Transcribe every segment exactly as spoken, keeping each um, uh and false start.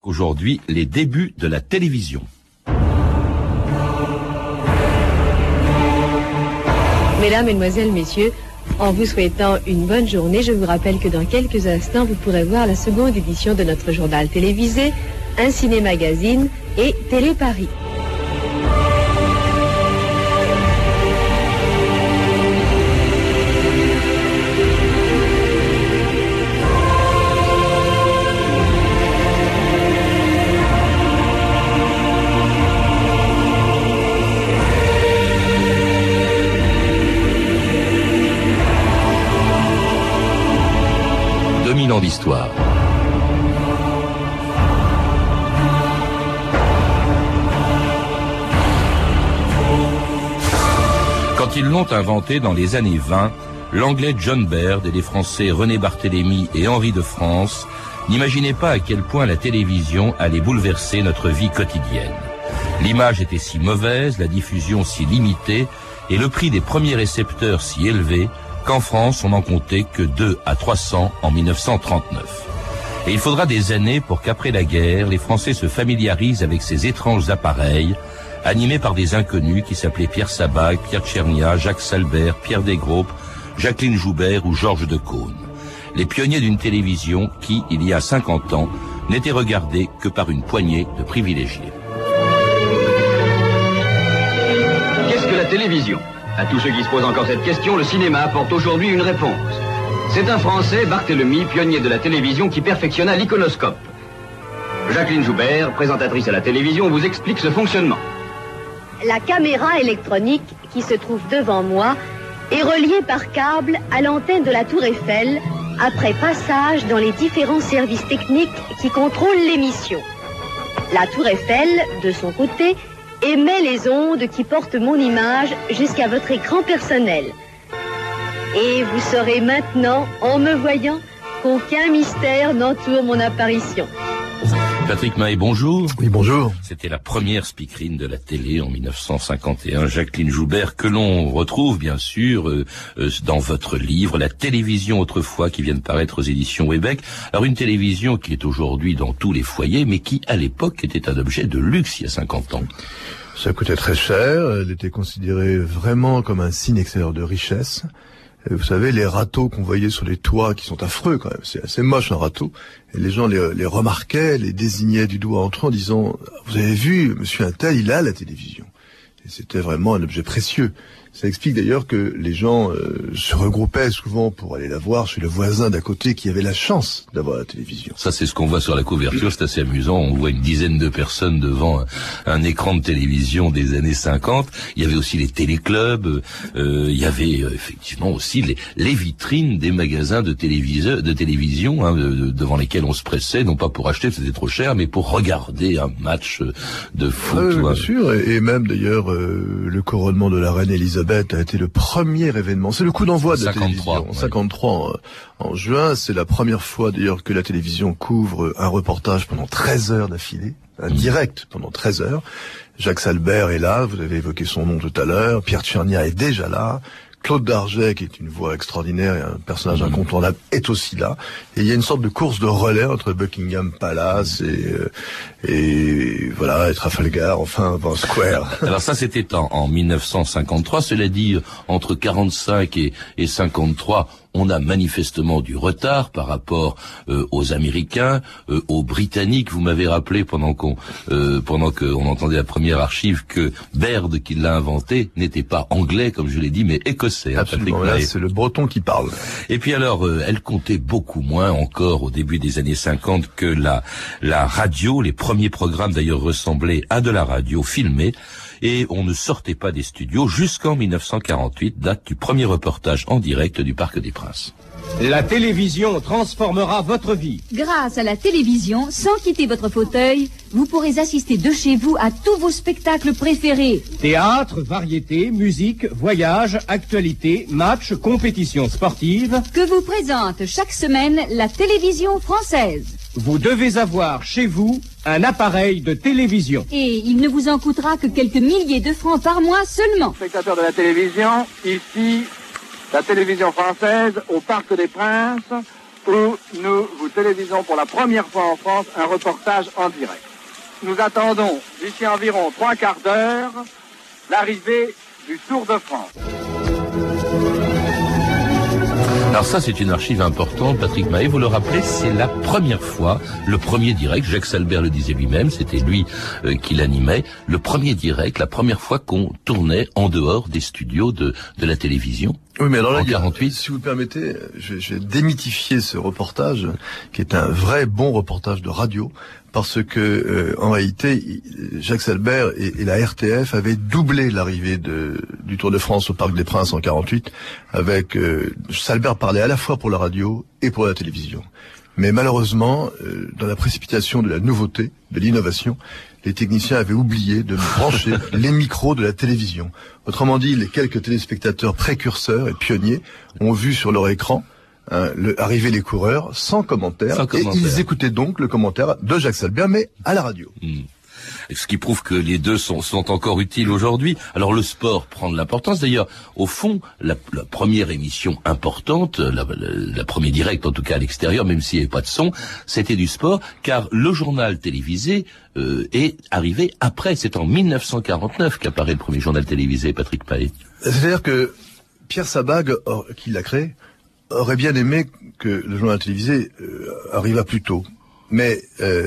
Aujourd'hui, les débuts de la télévision. Mesdames, Mesdemoiselles, Messieurs, en vous souhaitant une bonne journée, je vous rappelle que dans quelques instants, vous pourrez voir la seconde édition de notre journal télévisé, Un ciné-magazine et Télé Paris. deux mille ans d'histoire. Quand ils l'ont inventé dans les années vingt, l'anglais John Baird et les français René Barthélemy et Henri de France n'imaginaient pas à quel point la télévision allait bouleverser notre vie quotidienne. L'image était si mauvaise, la diffusion si limitée et le prix des premiers récepteurs si élevé qu'en France, on n'en comptait que deux à trois cents en mille neuf cent trente-neuf. Et il faudra des années pour qu'après la guerre, les Français se familiarisent avec ces étranges appareils, animés par des inconnus qui s'appelaient Pierre Sabag, Pierre Tchernia, Jacques Salbert, Pierre Desgroupes, Jacqueline Joubert ou Georges Decaune. Les pionniers d'une télévision qui, il y a cinquante ans, n'étaient regardés que par une poignée de privilégiés. Qu'est-ce que la télévision ? À tous ceux qui se posent encore cette question, le cinéma apporte aujourd'hui une réponse. C'est un Français, Barthélemy, pionnier de la télévision, qui perfectionna l'iconoscope. Jacqueline Joubert, présentatrice à la télévision, vous explique ce fonctionnement. La caméra électronique qui se trouve devant moi est reliée par câble à l'antenne de la Tour Eiffel après passage dans les différents services techniques qui contrôlent l'émission. La Tour Eiffel, de son côté, émet les ondes qui portent mon image jusqu'à votre écran personnel. Et vous saurez maintenant, en me voyant, qu'aucun mystère n'entoure mon apparition. Patrick Mahé, bonjour. Oui, bonjour. C'était la première speakerine de la télé en mille neuf cent cinquante et un, Jacqueline Joubert, que l'on retrouve bien sûr euh, euh, dans votre livre, La télévision autrefois, qui vient de paraître aux éditions Webec. Alors une télévision qui est aujourd'hui dans tous les foyers, mais qui à l'époque était un objet de luxe il y a cinquante ans. Ça coûtait très cher, elle était considérée vraiment comme un signe extérieur de richesse. Et vous savez, les râteaux qu'on voyait sur les toits, qui sont affreux quand même, c'est assez moche un râteau, et les gens les, les remarquaient, les désignaient du doigt entre eux en disant « Vous avez vu, monsieur Untel, il a la télévision ». Et c'était vraiment un objet précieux. Ça explique d'ailleurs que les gens euh, se regroupaient souvent pour aller la voir chez le voisin d'à côté qui avait la chance d'avoir la télévision. Ça, c'est ce qu'on voit sur la couverture, c'est assez amusant. On voit une dizaine de personnes devant un, un écran de télévision des années cinquante. Il y avait aussi les téléclubs, euh, il y avait euh, effectivement aussi les, les vitrines des magasins de, téléviseur, de télévision hein, de, devant lesquels on se pressait, non pas pour acheter, c'était trop cher, mais pour regarder un match de foot. Ah oui, bien un... sûr, et, et même d'ailleurs euh, le couronnement de la reine Elisabeth a été le premier événement. C'est le coup d'envoi de la cinquante-trois, télévision. Ouais. cinquante-trois en, en juin, c'est la première fois d'ailleurs que la télévision couvre un reportage pendant treize heures d'affilée, un mmh. direct pendant treize heures. Jacques Salbert est là, vous avez évoqué son nom tout à l'heure. Pierre Tchernia est déjà là. Claude Darget, qui est une voix extraordinaire et un personnage mmh. incontournable, est aussi là. Et il y a une sorte de course de relais entre Buckingham Palace et, euh, et voilà, et Trafalgar, enfin, Van Square. Alors ça, c'était en, en mille neuf cent cinquante-trois. Cela dit, entre quarante-cinq et, et cinquante-trois, on a manifestement du retard par rapport euh, aux Américains, euh, aux Britanniques. Vous m'avez rappelé pendant qu'on euh, pendant qu'on entendait la première archive que Baird, qui l'a inventé, n'était pas anglais, comme je l'ai dit, mais écossais. Absolument, là, c'est le breton qui parle. Et puis alors, euh, elle comptait beaucoup moins encore au début des années cinquante que la la radio. Les premiers programmes d'ailleurs ressemblaient à de la radio filmée. Et on ne sortait pas des studios jusqu'en mille neuf cent quarante-huit, date du premier reportage en direct du Parc des Princes. La télévision transformera votre vie. Grâce à la télévision, sans quitter votre fauteuil, vous pourrez assister de chez vous à tous vos spectacles préférés. Théâtre, variété, musique, voyage, actualité, matchs, compétitions sportives. Que vous présente chaque semaine la télévision française. Vous devez avoir chez vous un appareil de télévision. Et il ne vous en coûtera que quelques milliers de francs par mois seulement. Spectateurs de la télévision, ici, la télévision française au Parc des Princes, où nous vous télévisons pour la première fois en France un reportage en direct. Nous attendons d'ici environ trois quarts d'heure l'arrivée du Tour de France. Alors ça, c'est une archive importante, Patrick Mahé, vous le rappelez, c'est la première fois, le premier direct, Jacques Salbert le disait lui-même, c'était lui euh, qui l'animait, le premier direct, la première fois qu'on tournait en dehors des studios de, de la télévision. Oui, mais alors là, en quarante-huit. Si vous le permettez, je, je vais démythifier ce reportage, qui est un vrai bon reportage de radio, parce que euh, en réalité, Jacques Salbert et, et la R T F avaient doublé l'arrivée de, du Tour de France au Parc des Princes en quarante-huit, avec euh, Salbert parlait à la fois pour la radio et pour la télévision. Mais malheureusement, euh, dans la précipitation de la nouveauté, de l'innovation, les techniciens avaient oublié de brancher les micros de la télévision. Autrement dit, les quelques téléspectateurs précurseurs et pionniers ont vu sur leur écran hein, le, arriver les coureurs sans commentaire, sans commentaire. Et ils écoutaient donc le commentaire de Jacques Salbert, mais à la radio. Mmh. Ce qui prouve que les deux sont, sont encore utiles aujourd'hui. Alors le sport prend de l'importance. D'ailleurs, au fond, la, la première émission importante, la, la, la première directe en tout cas à l'extérieur, même s'il n'y avait pas de son, c'était du sport, car le journal télévisé euh, est arrivé après. C'est en mille neuf cent quarante-neuf qu'apparaît le premier journal télévisé, Patrick Mahé. C'est-à-dire que Pierre Sabag, or, qui l'a créé, aurait bien aimé que le journal télévisé euh, arrivât plus tôt. Mais... Euh,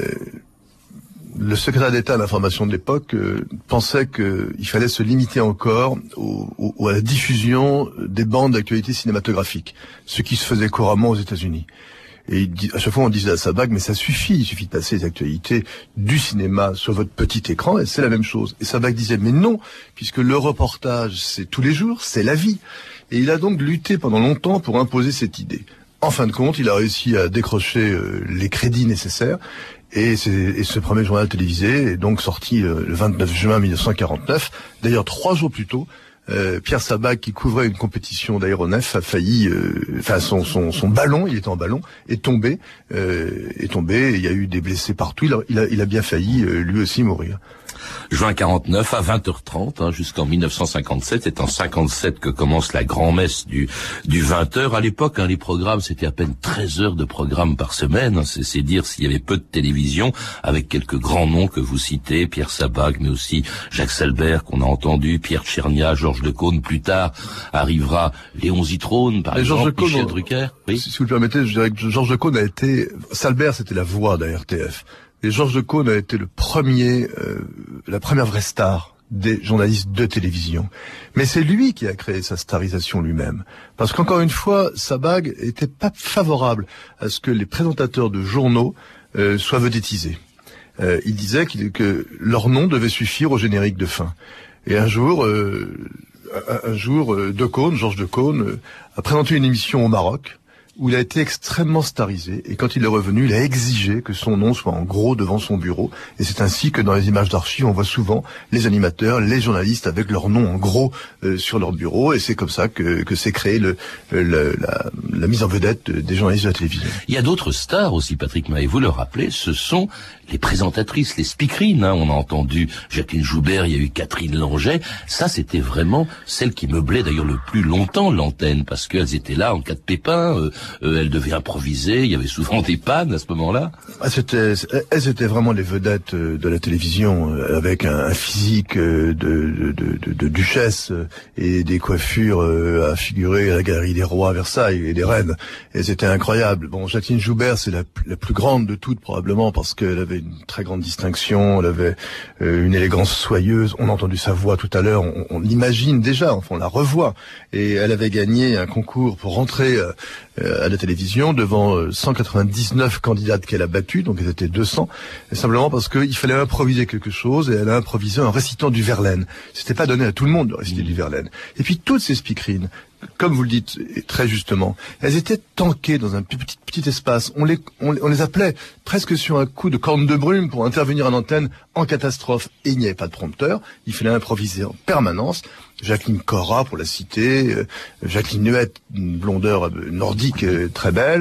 le secrétaire d'État à l'information de l'époque euh, pensait qu'il fallait se limiter encore au, au, à la diffusion des bandes d'actualité cinématographique, ce qui se faisait couramment aux États-Unis. Et il dit, à chaque fois on disait à Sabag, mais ça suffit, il suffit de passer les actualités du cinéma sur votre petit écran, et c'est la même chose. Et Sabag disait, mais non, puisque le reportage, c'est tous les jours, c'est la vie. Et il a donc lutté pendant longtemps pour imposer cette idée. En fin de compte, il a réussi à décrocher euh, les crédits nécessaires, et, et ce premier journal télévisé est donc sorti euh, le vingt-neuf juin mille neuf cent quarante-neuf. D'ailleurs, trois jours plus tôt, euh, Pierre Sabag, qui couvrait une compétition d'aéronef, a failli, euh, enfin son, son, son ballon, il était en ballon, est tombé, euh, est tombé. Il y a eu des blessés partout. Il a, il a, il a bien failli euh, lui aussi mourir. Juin quarante-neuf à vingt heures trente, hein, jusqu'en mille neuf cent cinquante-sept. C'est en cinquante-sept que commence la grand-messe du, du vingt heures. À l'époque, hein, les programmes, c'était à peine treize heures de programmes par semaine. Hein, c'est, c'est dire s'il y avait peu de télévision, avec quelques grands noms que vous citez, Pierre Sabag, mais aussi Jacques Salbert, qu'on a entendu, Pierre Tchernia, Georges Decaune. Plus tard, arrivera Léon Zitrone, par mais exemple, Georges Michel Decaune, Drucker. Oui. Si, si vous le permettez, je dirais que Georges Decaune a été... Salbert, c'était la voix de la R T F. Et Georges Decaune a été le premier, euh, la première vraie star des journalistes de télévision. Mais c'est lui qui a créé sa starisation lui-même. Parce qu'encore une fois, Sabag était pas favorable à ce que les présentateurs de journaux euh, soient vedettisés. Euh, il disait qu'il, que leur nom devait suffire au générique de fin. Et un jour, euh, un, un jour, euh, Decaune, Georges Decaune, euh, a présenté une émission au Maroc, où il a été extrêmement starisé, et quand il est revenu, il a exigé que son nom soit en gros devant son bureau, et c'est ainsi que dans les images d'archives, on voit souvent les animateurs, les journalistes avec leur nom en gros euh, sur leur bureau, et c'est comme ça que, que s'est créé le, le, la, la mise en vedette des journalistes de la télévision. Il y a d'autres stars aussi, Patrick Mahé, vous le rappelez, ce sont les présentatrices, les speakerines, hein. On a entendu Jacqueline Joubert, il y a eu Catherine Langeais, ça c'était vraiment celles qui meublaient d'ailleurs le plus longtemps l'antenne, parce qu'elles étaient là en cas de pépin, euh, Euh, elles devaient improviser, il y avait souvent des pannes à ce moment-là. Ah, c'était, elles étaient vraiment les vedettes de la télévision, avec un, un physique de, de, de, de, de duchesse et des coiffures à figurer à la Galerie des Rois à Versailles et des reines. Et c'était incroyable. Bon, Jacqueline Joubert, c'est la, la plus grande de toutes probablement, parce qu'elle avait une très grande distinction, elle avait euh, une élégance soyeuse. On a entendu sa voix tout à l'heure, on, on l'imagine déjà, enfin on la revoit. Et elle avait gagné un concours pour rentrer euh, à la télévision devant cent quatre-vingt-dix-neuf candidates qu'elle a battues, donc elles étaient deux cents, et simplement parce qu'il fallait improviser quelque chose, et elle a improvisé en récitant du Verlaine. C'était pas donné à tout le monde de réciter mmh. du Verlaine. Et puis toutes ces speakerines, comme vous le dites très justement, elles étaient tankées dans un petit, petit espace. On les, on, on les appelait presque sur un coup de corne de brume pour intervenir en antenne en catastrophe. Et il n'y avait pas de prompteur, il fallait improviser en permanence. Jacqueline Cora, pour la citer, euh, Jacqueline Nuette, une blondeur nordique euh, très belle,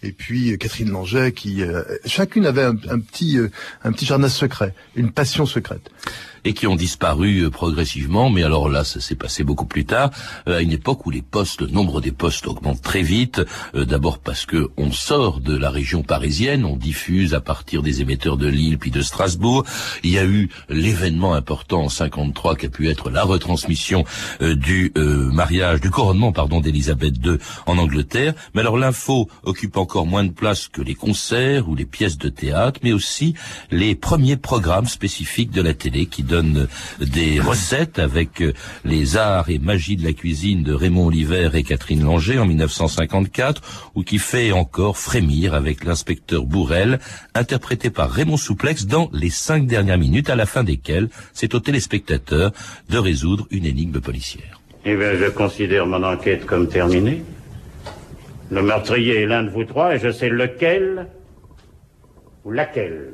et puis Catherine Langeais, qui euh, chacune avait un, un petit euh, un petit jardin secret, une passion secrète. Et qui ont disparu euh, progressivement, mais alors là, ça s'est passé beaucoup plus tard, euh, à une époque où les postes, le nombre des postes augmente très vite, euh, d'abord parce que on sort de la région parisienne, on diffuse à partir des émetteurs de Lille puis de Strasbourg. Il y a eu l'événement important en cinquante-trois qui a pu être la retransmission euh, du euh, mariage, du couronnement, pardon, d'Élisabeth deux en Angleterre. Mais alors l'info occupe encore moins de place que les concerts ou les pièces de théâtre, mais aussi les premiers programmes spécifiques de la télé qui donnent donne des recettes avec les arts et magie de la cuisine de Raymond Oliver et Catherine Langeais en mille neuf cent cinquante-quatre, ou qui fait encore frémir avec l'inspecteur Bourrel, interprété par Raymond Souplex dans Les cinq dernières minutes, à la fin desquelles c'est au téléspectateur de résoudre une énigme policière. Eh bien, je considère mon enquête comme terminée. Le meurtrier est l'un de vous trois et je sais lequel ou laquelle.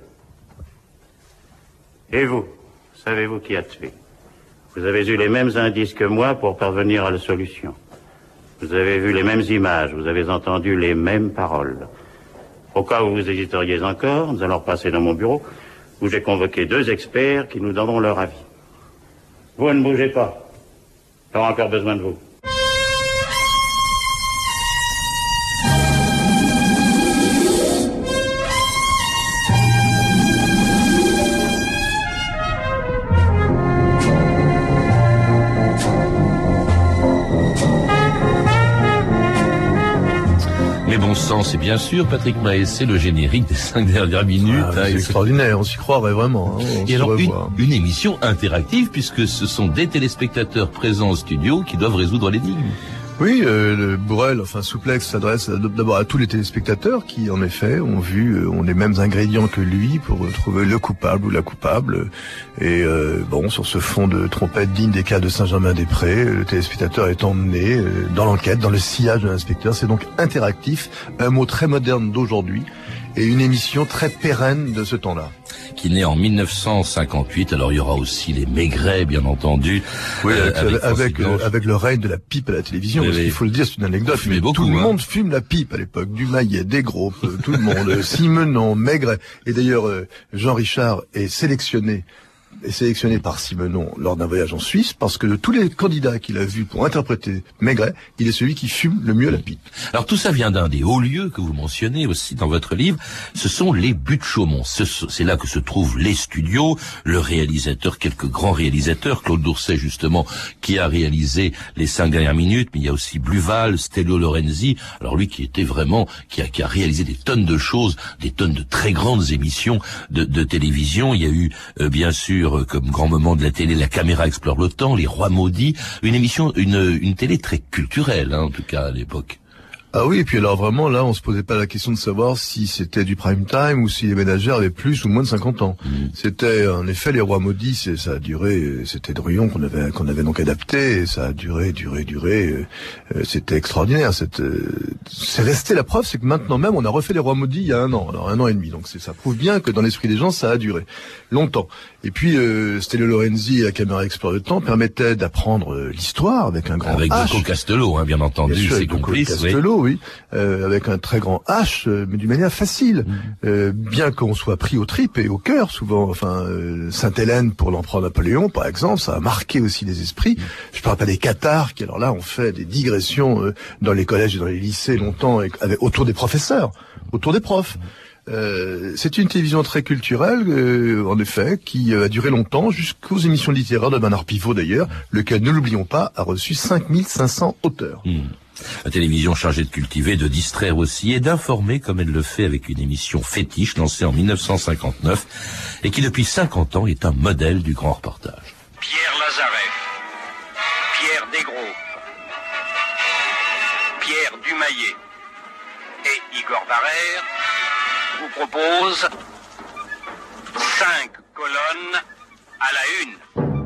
Et vous, savez-vous qui a tué? Vous avez eu les mêmes indices que moi pour parvenir à la solution. Vous avez vu les mêmes images, vous avez entendu les mêmes paroles. Au cas où vous hésiteriez encore, nous allons repasser dans mon bureau, où j'ai convoqué deux experts qui nous donneront leur avis. Vous ne bougez pas. J'aurai encore besoin de vous. Mais bon sang, c'est bien sûr Patrick Maessé, le générique des cinq dernières minutes. Ah, c'est hein, extraordinaire, on s'y croirait vraiment. Hein, on et alors une, une émission interactive, puisque ce sont des téléspectateurs présents au studio qui doivent résoudre l'énigme. Oui, euh, le Bourrel, enfin Souplex, s'adresse d'abord à tous les téléspectateurs qui, en effet, ont vu, euh, ont les mêmes ingrédients que lui pour trouver le coupable ou la coupable. Et euh, bon, sur ce fond de trompette digne des cas de Saint-Germain-des-Prés, le téléspectateur est emmené euh, dans l'enquête, dans le sillage de l'inspecteur. C'est donc interactif, un mot très moderne d'aujourd'hui, et une émission très pérenne de ce temps-là. Qui naît en mille neuf cent cinquante-huit. Alors il y aura aussi les Maigret, bien entendu. Oui, euh, avec avec, euh, avec le règne de la pipe à la télévision. Parce qu'il faut le dire, c'est une anecdote. Mais beaucoup, tout le hein. monde fume la pipe à l'époque. Du Maillet, des Gros, euh, tout le monde. Simenon, Maigret. Et d'ailleurs, euh, Jean Richard est sélectionné. est sélectionné par Simenon lors d'un voyage en Suisse, parce que de tous les candidats qu'il a vus pour interpréter Maigret, il est celui qui fume le mieux la pipe. Alors tout ça vient d'un des hauts lieux que vous mentionnez aussi dans votre livre, ce sont les Buttes-Chaumont. C'est là que se trouvent les studios, le réalisateur, quelques grands réalisateurs, Claude Doucet justement, qui a réalisé Les cinq dernières minutes, mais il y a aussi Bluval, Stello Lorenzi, alors lui qui était vraiment, qui a, qui a réalisé des tonnes de choses, des tonnes de très grandes émissions de, de télévision. Il y a eu euh, bien sûr comme grand moment de la télé, La caméra explore le temps, Les Rois maudits, une émission, une, une télé très culturelle, hein, en tout cas à l'époque. Ah oui, et puis alors vraiment, là, on se posait pas la question de savoir si c'était du prime time ou si les ménagères avaient plus ou moins de cinquante ans. Mmh. C'était, en effet, Les Rois maudits, c'est, ça a duré, c'était Druyon qu'on avait, qu'on avait donc adapté, et ça a duré, duré, duré, euh, c'était extraordinaire. C'est, euh, c'est resté, la preuve, c'est que maintenant même, on a refait Les Rois maudits il y a un an, alors un an et demi, donc c'est, ça prouve bien que dans l'esprit des gens, ça a duré longtemps. Et puis, euh, Stello Lorenzi et La caméra explore le temps permettaient d'apprendre euh, l'histoire avec un grand avec H. Avec Castello, hein, bien entendu, bien sûr, ses complices. Castello, oui. Oui, euh, avec un très grand H, euh, mais d'une manière facile. Mmh. Euh, bien qu'on soit pris aux tripes et au cœur, souvent. Enfin, euh, Sainte-Hélène pour l'empereur Napoléon, par exemple, ça a marqué aussi les esprits. Mmh. Je parle pas des Cathares, qui alors là ont fait des digressions euh, dans les collèges et dans les lycées longtemps, et, avec, autour des professeurs, autour des profs. Euh, c'est une télévision très culturelle, euh, en effet, qui a duré longtemps, jusqu'aux émissions littéraires de Bernard Pivot d'ailleurs, lequel, ne l'oublions pas, a reçu cinq mille cinq cents auteurs. Mmh. La télévision chargée de cultiver, de distraire aussi et d'informer comme elle le fait avec une émission fétiche lancée en mille neuf cent cinquante-neuf et qui depuis cinquante ans est un modèle du grand reportage. Pierre Lazareff, Pierre Desgros, Pierre Dumaillet et Igor Barrère vous proposent cinq colonnes à la une.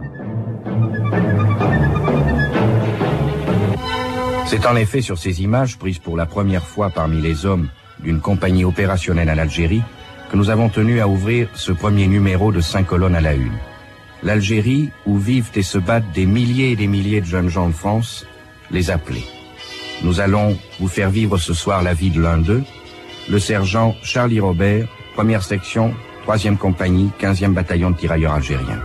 C'est en effet sur ces images, prises pour la première fois parmi les hommes d'une compagnie opérationnelle en Algérie, que nous avons tenu à ouvrir ce premier numéro de cinq colonnes à la une. L'Algérie, où vivent et se battent des milliers et des milliers de jeunes gens de France, les appelés. Nous allons vous faire vivre ce soir la vie de l'un d'eux, le sergent Charlie Robert, première section, troisième compagnie, quinzième bataillon de tirailleurs algériens.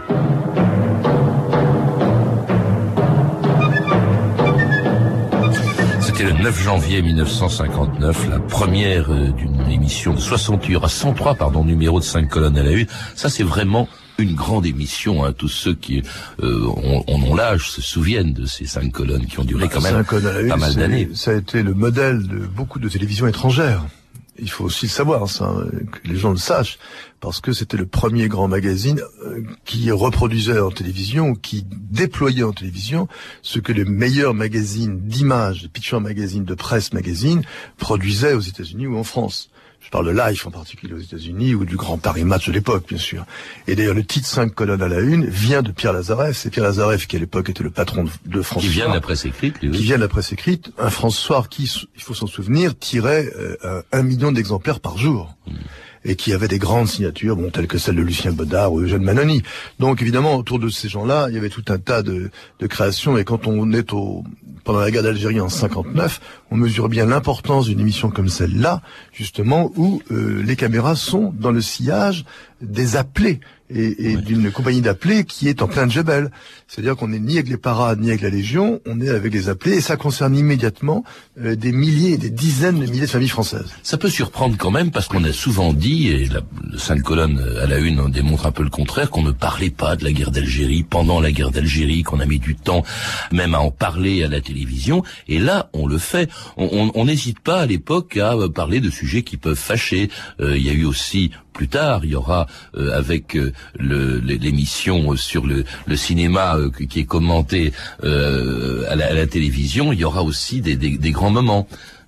C'était le neuf janvier mille neuf cent cinquante-neuf, la première euh, d'une émission de soixante, il y aura cent trois, pardon, numéros de cinq colonnes à la une. Ça, c'est vraiment une grande émission, hein. Tous ceux qui euh, ont, ont l'âge se souviennent de ces cinq colonnes qui ont duré quand même pas mal d'années. Ça a été le modèle de beaucoup de télévisions étrangères. Il faut aussi le savoir, ça, hein, que les gens le sachent, parce que c'était le premier grand magazine euh, qui reproduisait en télévision, qui déployait en télévision ce que les meilleurs magazines d'images, les picture magazines, de presse magazine, produisaient aux États-Unis ou en France. Je parle de Life en particulier aux États-Unis ou du Grand Paris Match de l'époque, bien sûr. Et d'ailleurs, le titre cinq colonnes à la une vient de Pierre Lazareff. C'est Pierre Lazareff qui, à l'époque, était le patron de, de France Soir. Qui vient de la presse écrite, lui. Qui vient de la presse écrite. Un France Soir qui, il faut s'en souvenir, tirait euh, un million d'exemplaires par jour. Mmh. Et qui avait des grandes signatures, bon, telles que celle de Lucien Bodard ou Eugène Manoni. Donc, évidemment, autour de ces gens-là, il y avait tout un tas de, de créations. Et quand on est au, pendant la guerre d'Algérie en cinquante-neuf, on mesure bien l'importance d'une émission comme celle-là, justement, où euh, les caméras sont dans le sillage des appelés et, et ouais. d'une compagnie d'appelés qui est en plein de Djebel. C'est-à-dire qu'on n'est ni avec les parades ni avec la Légion, on est avec les appelés et ça concerne immédiatement euh, des milliers et des dizaines de milliers de familles françaises. Ça peut surprendre quand même parce qu'on a souvent dit, et la cinq colonnes à la une on démontre un peu le contraire, qu'on ne parlait pas de la guerre d'Algérie pendant la guerre d'Algérie, qu'on a mis du temps même à en parler à la télévision. Et là, on le fait. On n'hésite pas à l'époque à parler de sujets qui peuvent fâcher. Euh, il y a eu aussi plus tard, il y aura euh, avec euh, le, l'émission sur le, le cinéma euh, qui est commenté euh, à, la, à la télévision, il y aura aussi des, des, des grands moments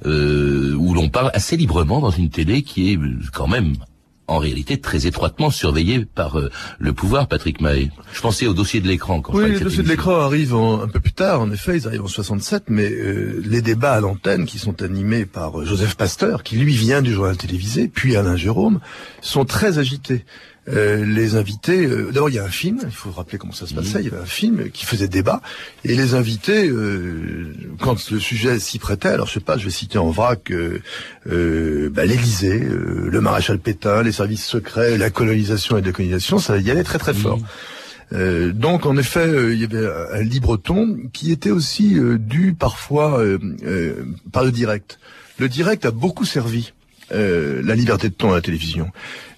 euh, où l'on parle assez librement dans une télé qui est quand même en réalité très étroitement surveillé par euh, le pouvoir, Patrick Mahé. Je pensais au dossier de l'écran. Quand oui, je les dossiers de l'écran arrivent en, un peu plus tard, en effet, ils arrivent en soixante-sept, mais euh, les débats à l'antenne qui sont animés par euh, Joseph Pasteur, qui lui vient du journal télévisé, puis Alain Jérôme, sont très agités. Euh, les invités, euh, d'abord il y a un film, il faut rappeler comment ça se passait, mmh. il y avait un film qui faisait débat, et les invités, euh, quand le sujet s'y prêtait, alors je sais pas, je vais citer en vrac euh, euh, bah, l'Élysée, euh, le maréchal Pétain, les services secrets, la colonisation et la décolonisation, ça y allait très très fort. Mmh. Euh, donc en effet, euh, il y avait un, un libre ton qui était aussi euh, dû parfois euh, euh, par le direct. Le direct a beaucoup servi euh, la liberté de ton à la télévision.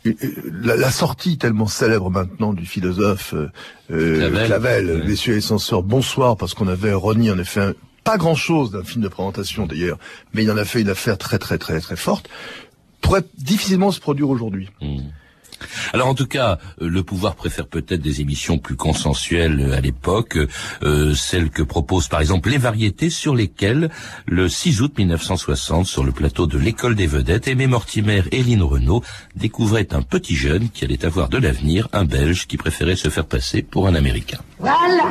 La, la sortie tellement célèbre maintenant du philosophe euh, Clavel, Clavel ouais. Messieurs les censeurs, bonsoir, parce qu'on avait renié en effet un, pas grand-chose d'un film de présentation d'ailleurs, mais il en a fait une affaire très très très très forte, pourrait difficilement se produire aujourd'hui. Mmh. Alors en tout cas, le pouvoir préfère peut-être des émissions plus consensuelles à l'époque, euh, celles que proposent par exemple les variétés, sur lesquelles le six août mille neuf cent soixante, sur le plateau de l'École des Vedettes, Aimé Mortimer et Lynn Renaud découvraient un petit jeune qui allait avoir de l'avenir, un Belge qui préférait se faire passer pour un Américain. Voilà.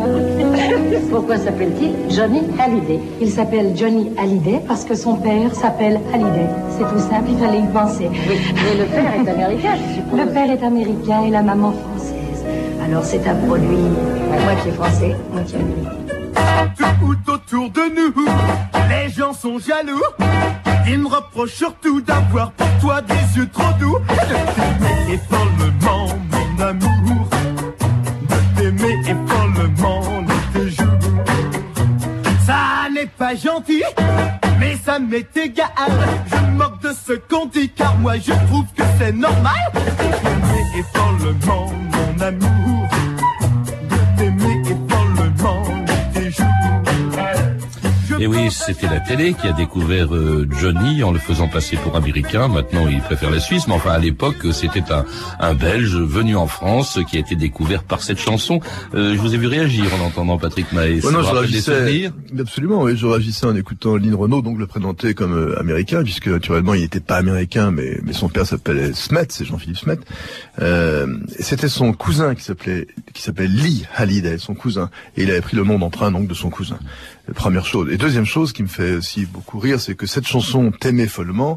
Pourquoi s'appelle-t-il Johnny Hallyday? Il s'appelle Johnny Hallyday parce que son père s'appelle Hallyday. C'est tout simple, il fallait y penser. Oui, mais le père est américain, je suppose. Le père est américain et la maman française. Alors c'est un produit moitié français, moitié américain. Tout autour de nous, les gens sont jaloux. Ils me reprochent surtout d'avoir pour toi des yeux trop doux. De t'aimer follement, mon amour. De t'aimer follement les deux jours. Ça n'est pas gentil, mais ça m'est égal. Je me moque de ce qu'on dit, car moi je trouve que c'est normal. De t'aimer follement, mon amour. De t'aimer follement les deux jours. Et oui, c'était la télé qui a découvert euh, Johnny en le faisant passer pour américain. Maintenant, il préfère la Suisse, mais enfin, à l'époque, c'était un, un Belge venu en France qui a été découvert par cette chanson. Euh, je vous ai vu réagir en entendant Patrick Mahé. Ouais, non, je réagissais, absolument, oui, je réagissais en écoutant Lynn Renaud, donc le présenter comme euh, américain, puisque naturellement, il n'était pas américain, mais, mais son père s'appelait Smet, c'est Jean-Philippe Smet. Euh, c'était son cousin qui s'appelait qui s'appelait Lee Hallyday, son cousin, et il avait pris le nom d'emprunt donc de son cousin. Première chose. Et deuxième chose qui me fait aussi beaucoup rire, c'est que cette chanson T'aimer follement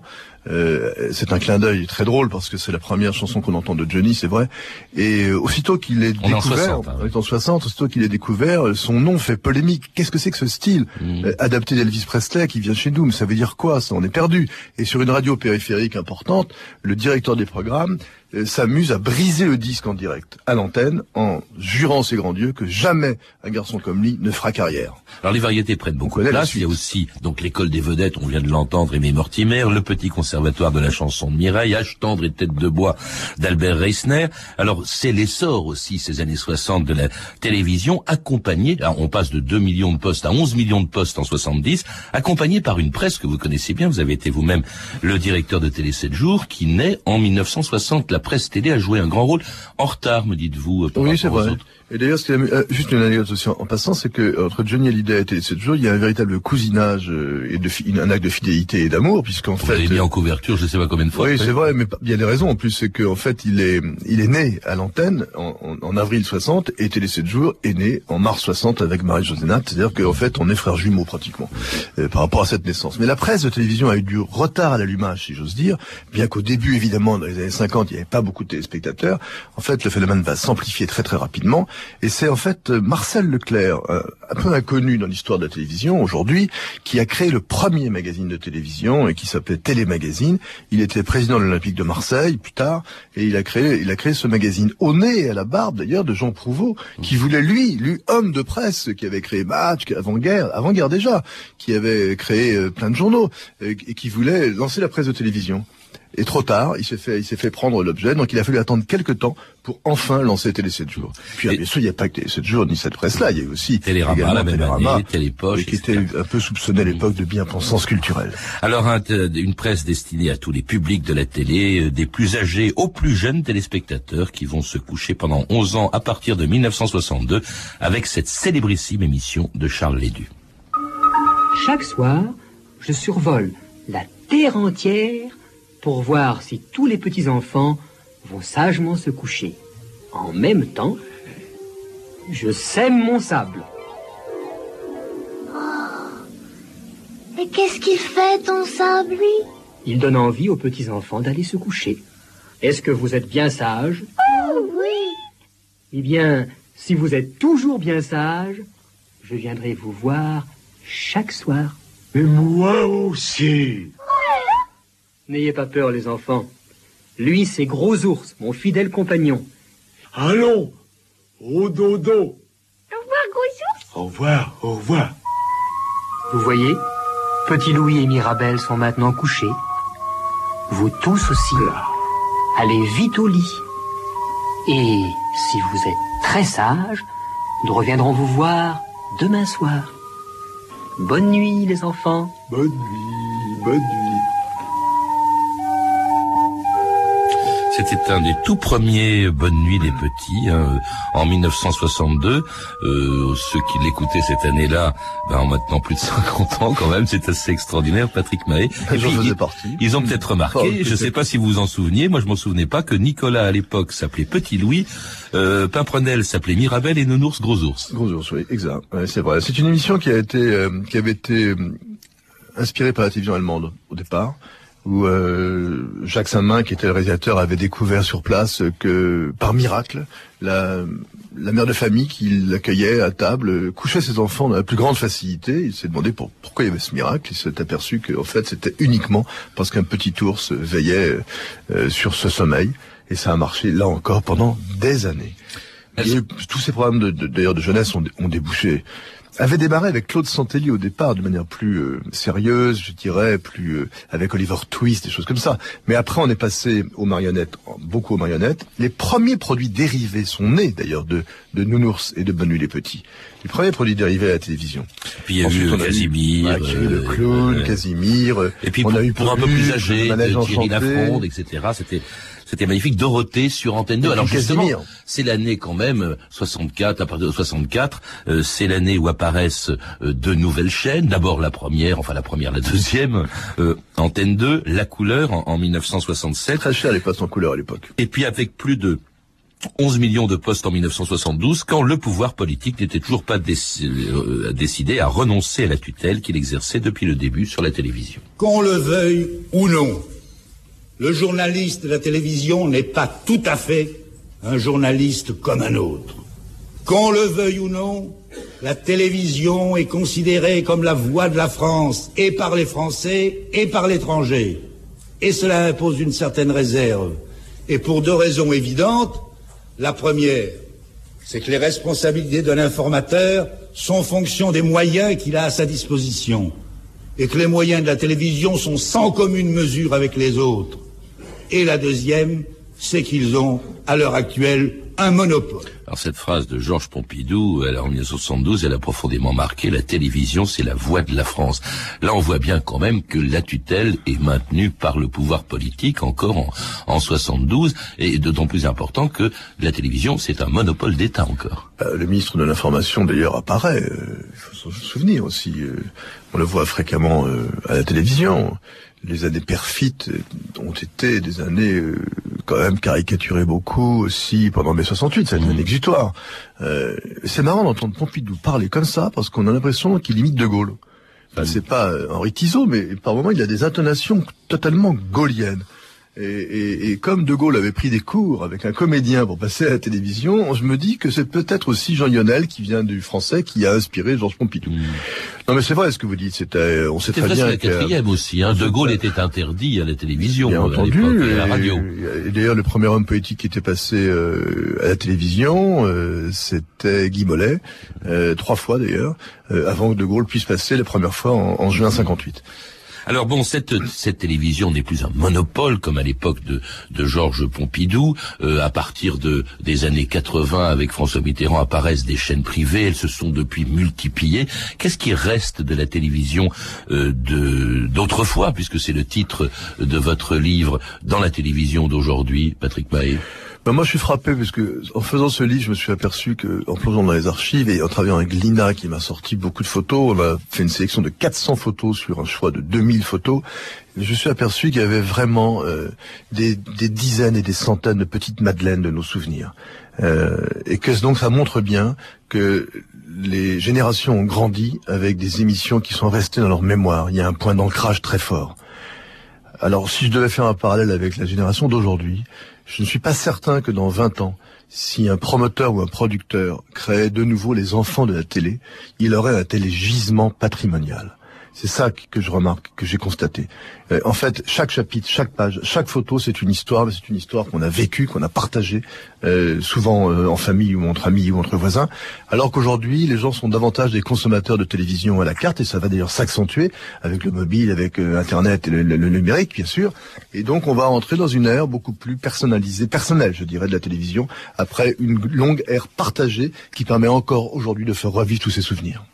Euh, c'est un clin d'œil très drôle parce que c'est la première chanson qu'on entend de Johnny, c'est vrai. Et euh, aussitôt qu'il est on découvert, est en soixante, hein, on est en soixante, aussitôt qu'il est découvert, son nom fait polémique. Qu'est-ce que c'est que ce style mmh. euh, adapté d'Elvis Presley qui vient chez nous? Mais ça veut dire quoi? Ça, on est perdu. Et sur une radio périphérique importante, le directeur des programmes euh, s'amuse à briser le disque en direct à l'antenne en jurant ses grands dieux que jamais un garçon comme lui ne fera carrière. Alors les variétés prennent beaucoup de place. Il y a aussi donc l'école des vedettes, on vient de l'entendre, Aimé Mortimer, le petit conservatoire de la chanson de Mireille, Âge tendre et tête de bois d'Albert Reisner. Alors c'est l'essor aussi ces années soixante de la télévision, accompagné, alors on passe de deux millions de postes à onze millions de postes en soixante-dix, accompagné par une presse que vous connaissez bien, vous avez été vous-même le directeur de Télé sept jours, qui naît en mille neuf cent soixante. La presse télé a joué un grand rôle, en retard me dites-vous. Oui, c'est vrai. Et d'ailleurs, ce qui est, euh, juste une anecdote aussi en, en passant, c'est que entre Johnny Hallyday et Télé sept jours, il y a un véritable cousinage euh, et de fi- un acte de fidélité et d'amour, puisqu'en vous fait, l'avez mis en couverture, je sais pas combien de fois. Oui, c'est vrai, mais il y a des raisons en plus, c'est qu'en fait, il est, il est né à l'antenne en, en, en avril soixante et Télé sept jours est né en mars soixante avec Marie-Josée Natte, c'est-à-dire qu'en fait, on est frères jumeaux pratiquement euh, par rapport à cette naissance. Mais la presse de télévision a eu du retard à l'allumage, si j'ose dire, bien qu'au début, évidemment, dans les années cinquante, il n'y avait pas beaucoup de téléspectateurs. En fait, le phénomène va s'amplifier très très rapidement, et c'est en fait Marcel Leclerc, un peu inconnu dans l'histoire de la télévision aujourd'hui, qui a créé le premier magazine de télévision et qui s'appelait Télémagazine. Il était président de l'Olympique de Marseille plus tard, et il a créé, il a créé ce magazine au nez et à la barbe d'ailleurs de Jean Prouveau, qui voulait lui, lui homme de presse, qui avait créé Match avant-guerre, avant-guerre déjà, qui avait créé euh, plein de journaux et, et qui voulait lancer la presse de télévision. Et trop tard, il s'est fait, il s'est fait prendre l'objet, donc il a fallu attendre quelques temps pour enfin lancer Télé sept jours. Puis, et bien sûr, il n'y a pas que Télé sept jours, ni cette presse-là, il y a aussi Télérama, la même année, Télépoche, qui était un peu soupçonné à l'époque de bien-pensance culturelle. Alors, un, une presse destinée à tous les publics de la télé, des plus âgés aux plus jeunes téléspectateurs qui vont se coucher pendant onze ans à partir de mille neuf cent soixante-deux avec cette célébrissime émission de Charles Lédu. Chaque soir, je survole la terre entière pour voir si tous les petits-enfants vont sagement se coucher. En même temps, je sème mon sable. Oh. Mais qu'est-ce qu'il fait, ton sable, lui? Il donne envie aux petits-enfants d'aller se coucher. Est-ce que vous êtes bien sages? Oh, oui. Eh bien, si vous êtes toujours bien sages, je viendrai vous voir chaque soir. Mais moi aussi. N'ayez pas peur, les enfants. Lui, c'est Gros Ours, mon fidèle compagnon. Allons, au dodo. Au revoir, Gros Ours. Au revoir, au revoir. Vous voyez, Petit Louis et Mirabelle sont maintenant couchés. Vous tous aussi, allez vite au lit. Et si vous êtes très sages, nous reviendrons vous voir demain soir. Bonne nuit, les enfants. Bonne nuit, bonne nuit. C'était un des tout premiers Bonne Nuit les Petits, hein, en mille neuf cent soixante-deux. Euh, ceux qui l'écoutaient cette année-là, ben, ont maintenant plus de cinquante ans quand même, c'est assez extraordinaire, Patrick Mahé. Et puis, ils, ils ont peut-être remarqué, oh, je ne sais pas si vous vous en souveniez, moi je m'en souvenais pas, que Nicolas à l'époque s'appelait Petit Louis, euh, Pimprenel s'appelait Mirabelle et Nounours Gros Ours. Gros Ours, oui, exact. Ouais, c'est vrai. C'est une émission qui a été, euh, qui avait été euh, inspirée par la télévision allemande au départ, où euh, Jacques Saint-Main, qui était le réalisateur, avait découvert sur place que, par miracle, la, la mère de famille qui l'accueillait à table couchait ses enfants dans la plus grande facilité. Il s'est demandé pour, pourquoi il y avait ce miracle. Il s'est aperçu qu'en fait, c'était uniquement parce qu'un petit ours veillait euh, sur ce sommeil. Et ça a marché, là encore, pendant des années. Et tous ces programmes de, de, d'ailleurs de jeunesse ont, ont débouché... avait démarré avec Claude Santelli au départ, de manière plus euh, sérieuse, je dirais, plus euh, avec Oliver Twist, des choses comme ça. Mais après, on est passé aux marionnettes, beaucoup aux marionnettes. Les premiers produits dérivés sont nés, d'ailleurs, de, de Nounours et de Bonne Nuit les Petits. Les premiers produits dérivés à la télévision. Puis il y a eu Casimir, ouais, euh, le clown, euh, Casimir. Et puis on pour, a eu pour un peu plus âgé, Thierry Lafronde, et cetera. C'était C'était magnifique. Dorothée sur Antenne deux. Alors justement, c'est l'année quand même soixante-quatre, à partir de soixante-quatre, euh, c'est l'année où apparaissent euh, deux nouvelles chaînes. D'abord la première, enfin la première, la deuxième, euh, Antenne deux, La Couleur en, en mille neuf cent soixante-sept. Très cher les postes en couleur à l'époque. Et puis avec plus de onze millions de postes en mille neuf cent soixante-douze, quand le pouvoir politique n'était toujours pas déc- euh, décidé à renoncer à la tutelle qu'il exerçait depuis le début sur la télévision. Qu'on le veuille ou non, le journaliste de la télévision n'est pas tout à fait un journaliste comme un autre. Qu'on le veuille ou non, la télévision est considérée comme la voix de la France, et par les Français, et par l'étranger. Et cela impose une certaine réserve. Et pour deux raisons évidentes. La première, c'est que les responsabilités d'un informateur sont fonction des moyens qu'il a à sa disposition. Et que les moyens de la télévision sont sans commune mesure avec les autres. Et la deuxième, c'est qu'ils ont, à l'heure actuelle, un monopole. Alors cette phrase de Georges Pompidou, elle, en mille neuf cent soixante-douze, elle a profondément marqué: la télévision, c'est la voix de la France. Là, on voit bien quand même que la tutelle est maintenue par le pouvoir politique encore en, en soixante-douze, et d'autant plus important que la télévision, c'est un monopole d'État encore. Euh, le ministre de l'Information, d'ailleurs, apparaît. Euh, il faut se souvenir aussi. Euh, on le voit fréquemment euh, à la télévision. Les années perfites ont été des années euh, quand même caricaturées beaucoup aussi pendant mai soixante-huit, c'est une année exutoire. Euh, c'est marrant d'entendre Pompidou parler comme ça parce qu'on a l'impression qu'il imite De Gaulle. Enfin, c'est pas Henri Tizot, mais par moments il a des intonations totalement gaulliennes. Et, et, et comme De Gaulle avait pris des cours avec un comédien pour passer à la télévision, je me dis que c'est peut-être aussi Jean Lionel, qui vient du français, qui a inspiré Georges Pompidou. Mmh. Non mais c'est vrai ce que vous dites, c'était, on sait très bien. C'était la quatrième aussi, hein. De Gaulle était interdit à la télévision, bien entendu, et à la radio. Et, et d'ailleurs le premier homme politique qui était passé euh, à la télévision, euh, c'était Guy Mollet, euh, trois fois d'ailleurs, euh, avant que De Gaulle puisse passer la première fois en, en juin cinquante-huit. Alors bon, cette, cette télévision n'est plus un monopole comme à l'époque de, de Georges Pompidou. Euh, à partir de des années quatre-vingts, avec François Mitterrand, apparaissent des chaînes privées. Elles se sont depuis multipliées. Qu'est-ce qui reste de la télévision euh, de d'autrefois, puisque c'est le titre de votre livre, dans la télévision d'aujourd'hui, Patrick Mahé? Ben moi, je suis frappé parce que en faisant ce livre, je me suis aperçu que, en plongeant dans les archives et en travaillant avec l'I N A qui m'a sorti beaucoup de photos, on a fait une sélection de quatre cents photos sur un choix de deux mille photos. Je me suis aperçu qu'il y avait vraiment euh, des, des dizaines et des centaines de petites madeleines de nos souvenirs, euh, et que donc ça montre bien que les générations ont grandi avec des émissions qui sont restées dans leur mémoire. Il y a un point d'ancrage très fort. Alors, si je devais faire un parallèle avec la génération d'aujourd'hui, je ne suis pas certain que dans vingt ans, si un promoteur ou un producteur créait de nouveau les enfants de la télé, il aurait un télégisement patrimonial. C'est ça que je remarque, que j'ai constaté. Euh, en fait, chaque chapitre, chaque page, chaque photo, c'est une histoire, mais c'est une histoire qu'on a vécue, qu'on a partagée, euh, souvent euh, en famille ou entre amis ou entre voisins, alors qu'aujourd'hui, les gens sont davantage des consommateurs de télévision à la carte, et ça va d'ailleurs s'accentuer avec le mobile, avec euh, Internet et le, le, le numérique, bien sûr. Et donc, on va entrer dans une ère beaucoup plus personnalisée, personnelle, je dirais, de la télévision, après une longue ère partagée qui permet encore aujourd'hui de faire revivre tous ces souvenirs.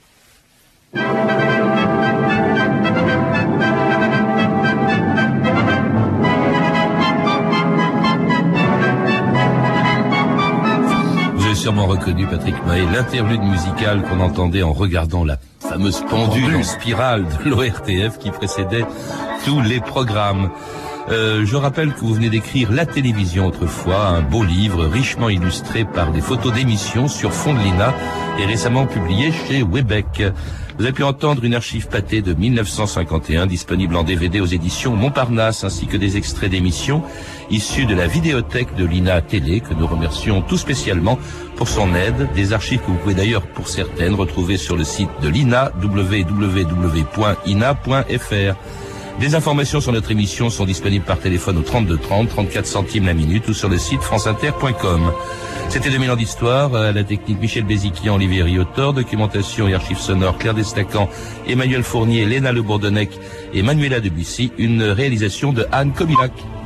Sûrement reconnu, Patrick Mahé, l'interlude musical qu'on entendait en regardant la fameuse pendule en spirale de l'O R T F qui précédait tous les programmes. Euh, je rappelle que vous venez d'écrire La télévision autrefois, un beau livre richement illustré par des photos d'émissions sur fond de l'I N A et récemment publié chez Webec. Vous avez pu entendre une archive pâtée de mille neuf cent cinquante et un, disponible en D V D aux éditions Montparnasse, ainsi que des extraits d'émissions issus de la vidéothèque de l'I N A Télé, que nous remercions tout spécialement pour son aide. Des archives que vous pouvez d'ailleurs, pour certaines, retrouver sur le site de l'I N A, w w w point i n a point f r. Des informations sur notre émission sont disponibles par téléphone au trente-deux trente, trente-quatre centimes la minute, ou sur le site franceinter point com. C'était deux mille ans d'histoire, à la technique Michel Béziquian, Olivier Riotor, documentation et archives sonores Claire Destacan, Emmanuel Fournier, Léna Le Bourdonnec et Manuela Debussy, une réalisation de Anne Kobilac.